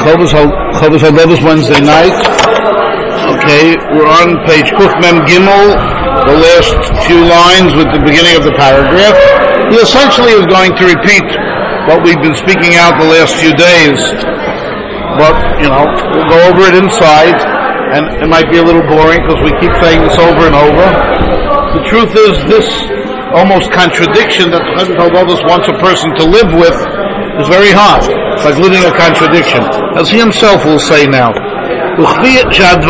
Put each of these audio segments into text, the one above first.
Chovos Halevus Wednesday night. Okay, we're on page Kuf Mem Gimel, the last few lines with the beginning of the paragraph. He essentially is going to repeat what we've been speaking out the last few days, but, we'll go over it inside, and it might be a little boring because we keep saying this over and over. The truth is, this almost contradiction that the Chazon Halevus wants a person to live with is very hard. It's like living a contradiction. As he himself will say now, we're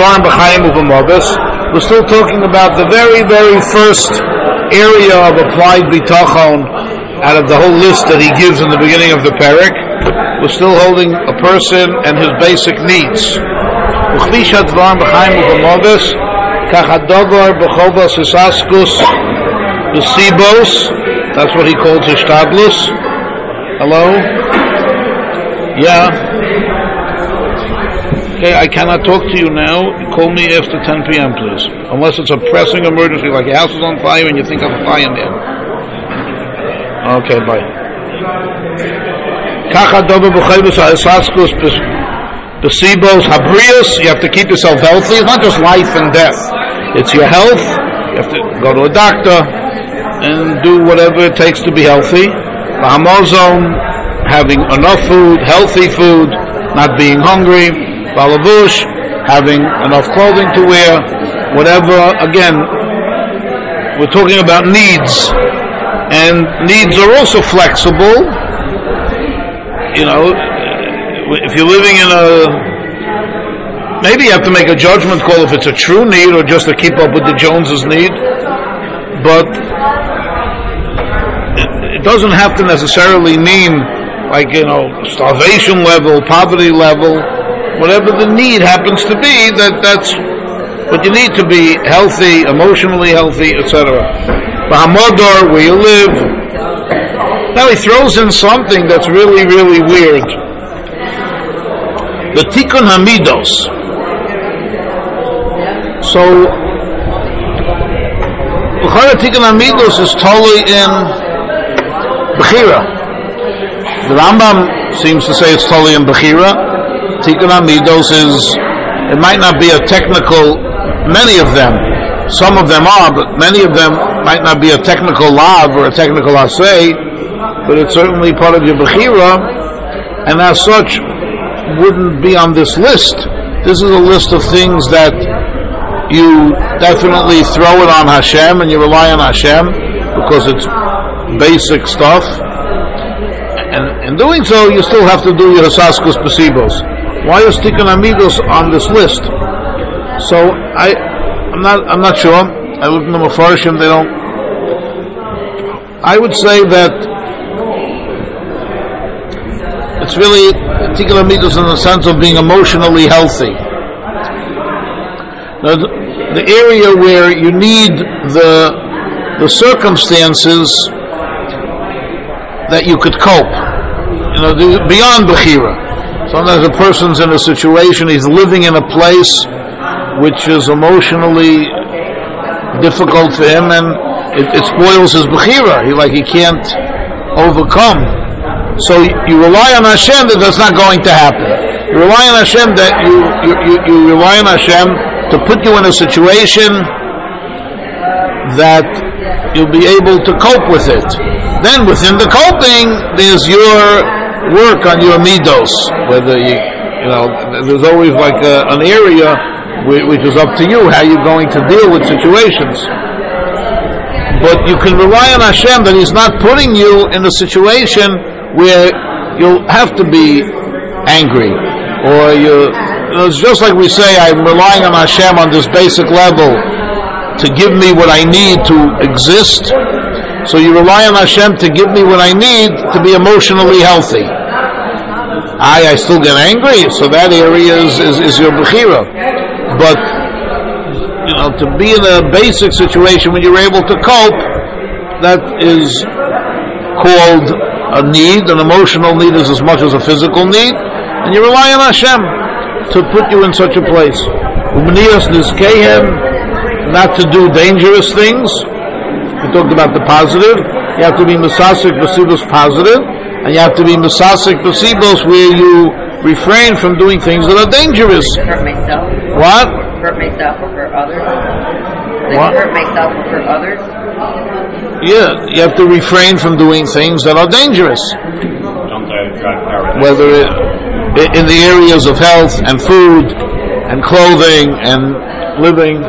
still talking about the very, very first area of applied bitachon out of the whole list that he gives in the beginning of the parak. We're still holding a person and his basic needs. That's what he calls hishtadlus. Hello? Yeah. Okay, I cannot talk to you now. Call me after 10 p.m., please. Unless it's a pressing emergency, like your house is on fire and you think I'm flying there. Okay, bye. You have to keep yourself healthy. It's not just life and death. It's your health. You have to go to a doctor and do whatever it takes to be healthy. Having enough food, healthy food, not being hungry. Balavush, having enough clothing to wear, whatever. Again, we're talking about needs, and needs are also flexible. If you're living in maybe you have to make a judgment call if it's a true need or just to keep up with the Joneses' need, but it doesn't have to necessarily mean starvation level, poverty level. Whatever the need happens to be, that's what you need to be healthy, emotionally healthy, etc. Bahamodor, where you live. Now he throws in something that's really, really weird. The Tikkun Hamidos. So, the Tikkun Hamidos is totally in Bechira. The Rambam seems to say it's totally in Bechira. Tikkun Hamidos it might not be a technical, many of them, some of them are, but many of them might not be a technical lav or a technical asay, but it's certainly part of your Bechira, and as such, wouldn't be on this list. This is a list of things that you definitely throw it on Hashem and you rely on Hashem, because it's basic stuff, and in doing so, you still have to do your Hasaskus Pesibos. Why is Tikkun Hamidos on this list? So I'm not sure. I look in the Mefarshim, they don't. I would say that it's really Tikkun Hamidos in the sense of being emotionally healthy. Now, the area where you need the circumstances that you could cope. Beyond Bechira. Sometimes a person's in a situation, he's living in a place which is emotionally difficult for him, and it spoils his Bechira. He can't overcome. So you rely on Hashem that that's not going to happen. You rely on Hashem that you rely on Hashem to put you in a situation that you'll be able to cope with it. Then within the coping, there's your work on your midos. Whether there's always an area which is up to you, how you're going to deal with situations. But you can rely on Hashem that He's not putting you in a situation where you'll have to be angry, or it's just like we say, I'm relying on Hashem on this basic level to give me what I need to exist. So you rely on Hashem to give me what I need to be emotionally healthy. I still get angry, so that area is your Bechira. But, to be in a basic situation when you're able to cope, that is called a need. An emotional need is as much as a physical need, and you rely on Hashem to put you in such a place. Not to do dangerous things. We talked about the positive. You have to be Mesasik Basibos positive, and you have to be Mesasik Basibos where you refrain from doing things that are dangerous. Hurt myself. What? Hurt myself or hurt others. What? Hurt myself or hurt others. Yeah, you have to refrain from doing things that are dangerous. Whether in the areas of health and food and clothing and living.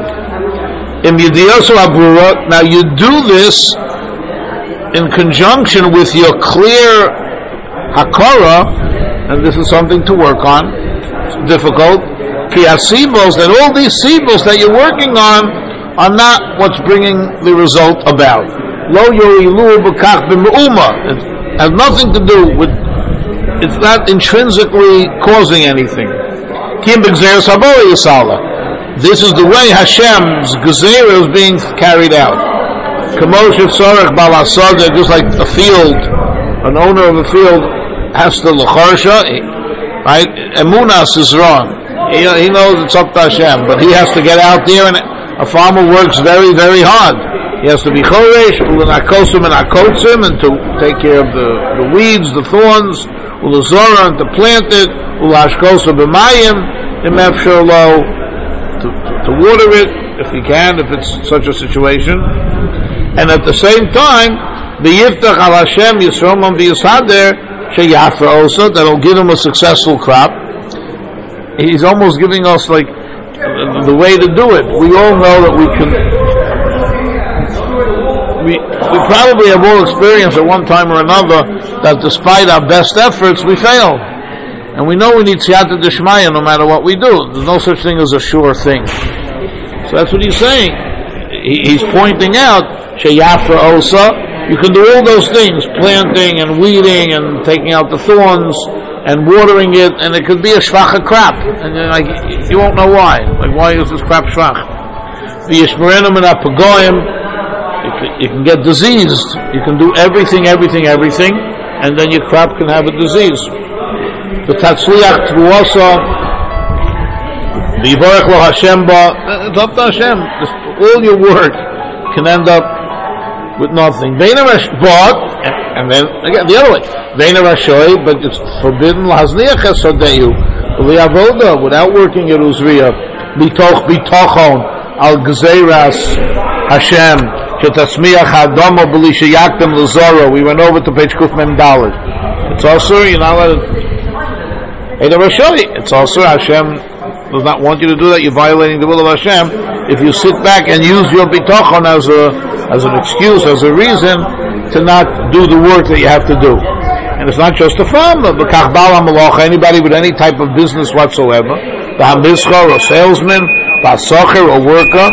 Now you do this in conjunction with your clear hakara, and this is something to work on. It's difficult. That all these sibos that you're working on are not what's bringing the result about. Lo yorilu b'kach b'me'uma. It has nothing to do with. It's not intrinsically causing anything. Kim b'gzeres habori yisala. This is the way Hashem's gezerah is being carried out. Kamoshev tzorech balasada, just like a field, an owner of a field has to lecharsha, right? Emunas is wrong. He knows it's up to Hashem, but he has to get out there, and a farmer works very, very hard. He has to be choresh, ulanakosim and akotzim, and to take care of the weeds, the thorns, ulazora, and to plant it, ulashkosa b'mayim, imefshar lo, to water it, if he can, if it's such a situation. And at the same time, the yiftach al Hashem yisromam v'yisader sheyafa also, that'll give him a successful crop. He's almost giving us like the way to do it. We all know that we can. We probably have all experienced at one time or another that despite our best efforts, we fail. And we know we need siyata d'shmaya no matter what we do. There's no such thing as a sure thing. So that's what he's saying. He's pointing out, sheyafra osa, you can do all those things, planting and weeding and taking out the thorns and watering it, and it could be a shvacha crop. And you're like, you won't know why. Like, why is this crop shvach? V'yishmerenim and apagoyim, you can get diseased. You can do everything, and then your crop can have a disease. The tatzliach t'ruosa, the yivarech lo Hashem ba, it's up to Hashem. All your work can end up with nothing. But, and then again the other way, but it's forbidden lahazniach esodeyu, without working at Uzriya, bitoch bitochon al gzeiras Hashem, shetasmiach hadamo b'li sheyaktem l'zoro. We went over to page Kuf Mem Daled. It's also, you're not allowed to. It's also Hashem does not want you to do that. You're violating the will of Hashem if you sit back and use your bitachon as an excuse, as a reason to not do the work that you have to do. And it's not just a farmer, but anybody with any type of business whatsoever, or salesman, or worker,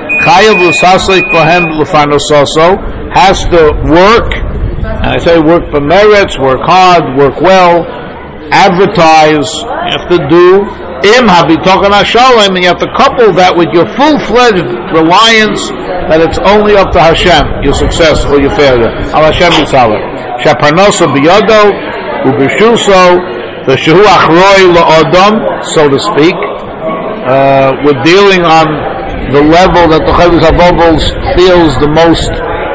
has to work, and I say work for merits, work hard, work well, advertise, you have to do and you have to couple that with your full-fledged reliance that it's only up to Hashem, your success or your failure. Al Hashem yitzaleh. Shaparnoso biyado ubishuso v'shehu achroi la'odom, so to speak. We're dealing on the level that the Chovos HaBobos feels the most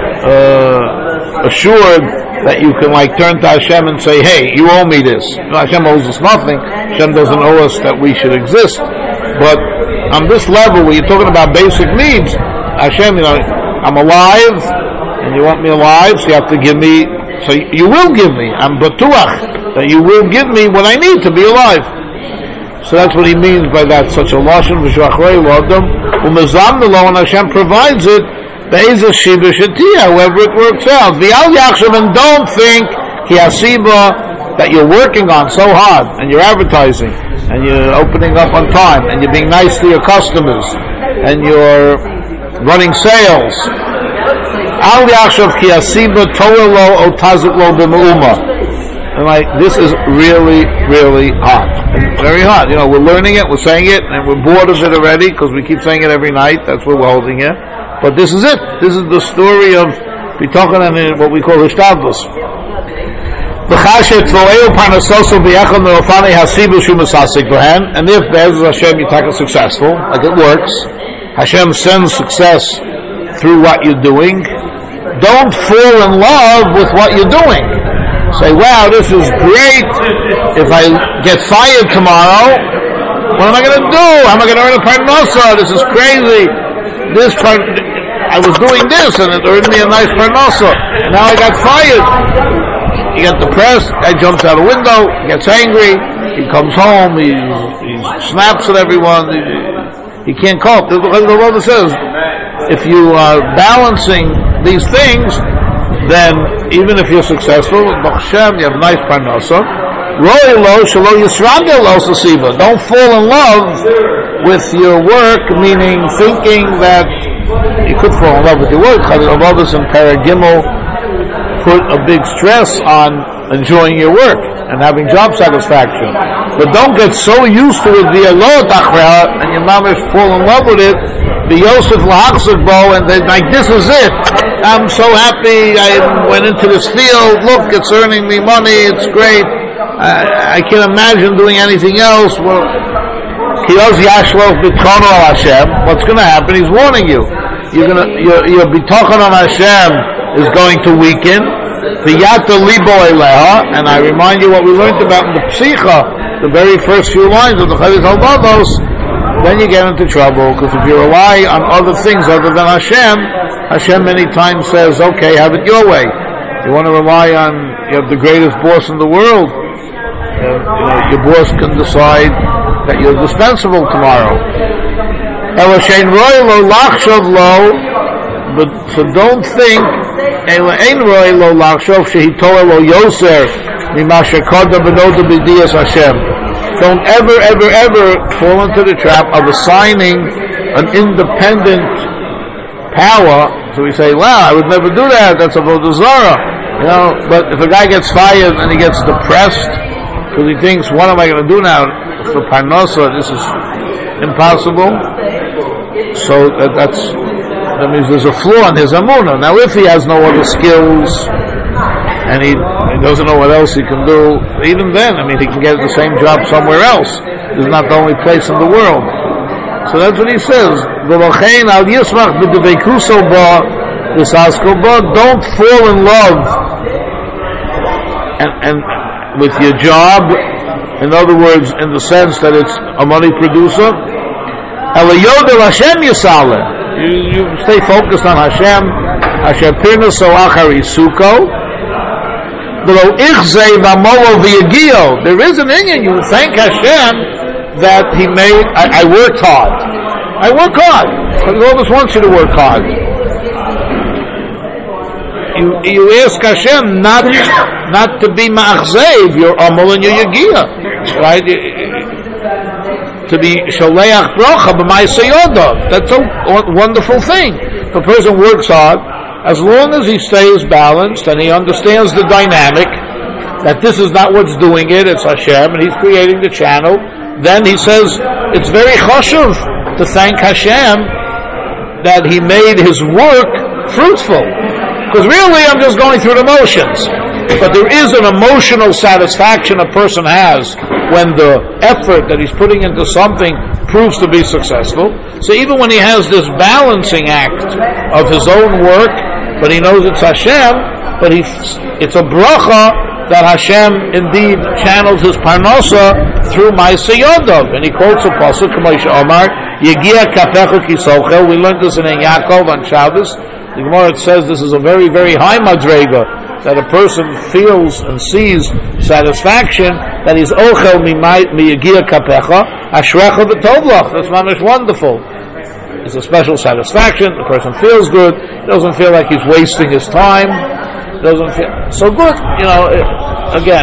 assured that you can like turn to Hashem and say, hey, you owe me this. No, Hashem owes us nothing. Hashem doesn't owe us that we should exist. But on this level where you're talking about basic needs, Hashem, I'm alive and you want me alive, so you have to give me, so you will give me. I'm batuach that you will give me what I need to be alive. So that's what he means by that, such a lashon v'shachrei l'odom u'mezamnelo, and Hashem provides it. However it works out. And don't think that you're working on so hard, and you're advertising, and you're opening up on time, and you're being nice to your customers, and you're running sales. And like, this is really, really hard. Very hard. We're learning it, we're saying it, and we're bored of it already, because we keep saying it every night. That's what we're holding here. But this is it. This is the story of Bitochen and what we call Hishtadlus. And if there's Hashem Yitaka successful, like it works, Hashem sends success through what you're doing, don't fall in love with what you're doing. say, wow, this is great. If I get fired tomorrow, what am I going to do? How am I going to earn a parnasa? This is crazy. I was doing this and it earned me a nice parnasa. Now I got fired. He gets depressed. Guy jumps out a window. He gets angry. He comes home. He snaps at everyone. He can't cope. The Rebbe says, if you are balancing these things, then even if you're successful, Baruch Hashem, you have nice parnasa. Don't fall in love with your work, meaning thinking that you could fall in love with your work. Chazal in Parag Gimel put a big stress on enjoying your work and having job satisfaction. But don't get so used to it via lo tachra and your mamish fall in love with it. The Yosef lahachzikbo, and they're like, this is it. I'm so happy. I went into this field. Look, it's earning me money. It's great. I can't imagine doing anything else. Well, what's going to happen? He's warning you. Your bitachon on Hashem is going to weaken. And I remind you what we learned about in the Psicha, the very first few lines of the Chovot Halvados. Then you get into trouble, because if you rely on other things other than Hashem many times says, okay, have it your way. You want to rely on, you have the greatest boss in the world, and your boss can decide that you're dispensable tomorrow. But so don't think, don't ever fall into the trap of assigning an independent power. So we say, wow, I would never do that. That's avodah zarah. But if a guy gets fired and he gets depressed because he thinks, what am I going to do now for parnasa? This is impossible. So that means there's a flaw in his amunah. Now, if he has no other skills and he doesn't know what else he can do, even then, he can get the same job somewhere else. It's not the only place in the world. So that's what he says. Don't fall in love and with your job. In other words, in the sense that it's a money producer. You stay focused on Hashem. There is an inyan. You thank Hashem that He made. I worked hard. I work hard. He always wants you to work hard. You ask Hashem not to be ma'achzev your amal and your yagia, right? To be sholeach bracha b'ma'aseh yadav. That's a wonderful thing. If a person works hard, as long as he stays balanced and he understands the dynamic, that this is not what's doing it, it's Hashem, and He's creating the channel, then he says it's very chashuv to thank Hashem that He made his work fruitful. Because really I'm just going through the motions. But there is an emotional satisfaction a person has when the effort that he's putting into something proves to be successful. So even when he has this balancing act of his own work, but he knows it's Hashem, but it's a bracha that Hashem indeed channels his parnasa through Ma'aseh Yadav. And he quotes a pasuk, Moshe Omar, Yegia kafechu kisochel. We learned this in Yaakov on Shabbos. The Gemara says this is a very, very high madrega, that a person feels and sees satisfaction that he's ochel miyagia kapecha ashrecha v'tovlach. That's mamish wonderful. It's a special satisfaction. The person feels good. He doesn't feel like he's wasting his time. He doesn't feel so good. Again,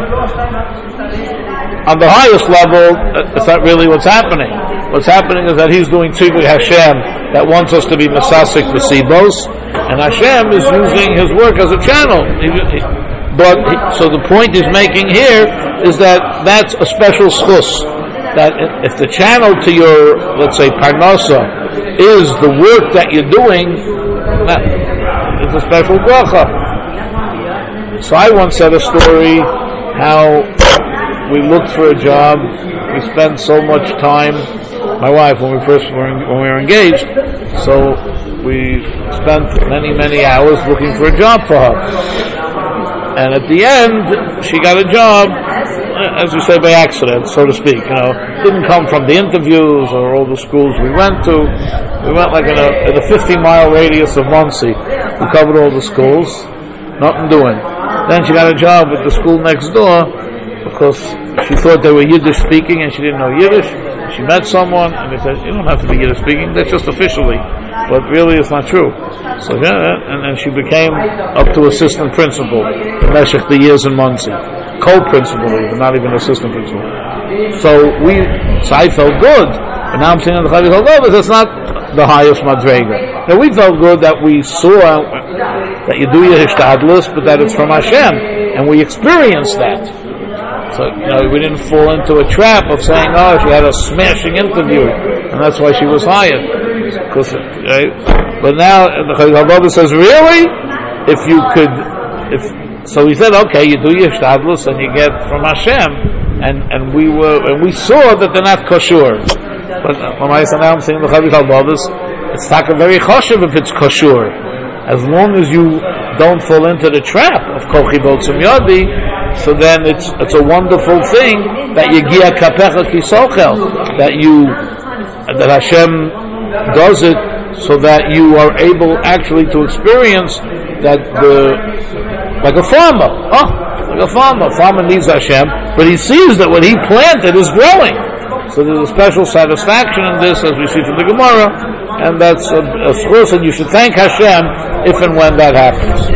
on the highest level, it's not really what's happening. What's happening is that he's doing tzivui Hashem that wants us to be mesasik v'sibos, and Hashem is using His work as a channel. So the point he's making here is that that's a special schus. That if the channel to your, let's say, parnasa is the work that you're doing, it's a special bracha. So I once said a story how we looked for a job. We spent so much time. My wife, when we were engaged, so we spent many hours looking for a job for her. And at the end, she got a job, as we say, by accident, so to speak. Didn't come from the interviews or all the schools we went to. We went like in a 50-mile radius of Monsey. We covered all the schools, nothing doing. Then she got a job at the school next door because she thought they were Yiddish speaking and she didn't know Yiddish. She met someone and they said, "You don't have to be Yiddish speaking, that's just officially." But really it's not true. So and then she became up to assistant principal in Meshech the years in Monsey. Co-principal even, not even assistant principal. So I felt good. But now I'm saying on the Chavis Halgovas, that's not the highest Madrega. Now we felt good that we saw that you do your Hishtadlus, but that it's from Hashem. And we experienced that. So, we didn't fall into a trap of saying, "Oh, she had a smashing interview, and that's why she was hired." Right? But now the Chavis says, "Really? So he said, okay, you do your shtadlus and you get from Hashem, and we saw that they're not kosher. But from now I'm saying the Chavis Halbavas, it's very choshev if it's kosher, as long as you don't fall into the trap of kochi v'otzim yadi. So then it's a wonderful thing that yegia kapecha kisochel, that Hashem does it so that you are able actually to experience that like a farmer. Like a farmer needs Hashem, but he sees that what he planted is growing. So there's a special satisfaction in this, as we see from the Gemara, and that's a source, and you should thank Hashem if and when that happens.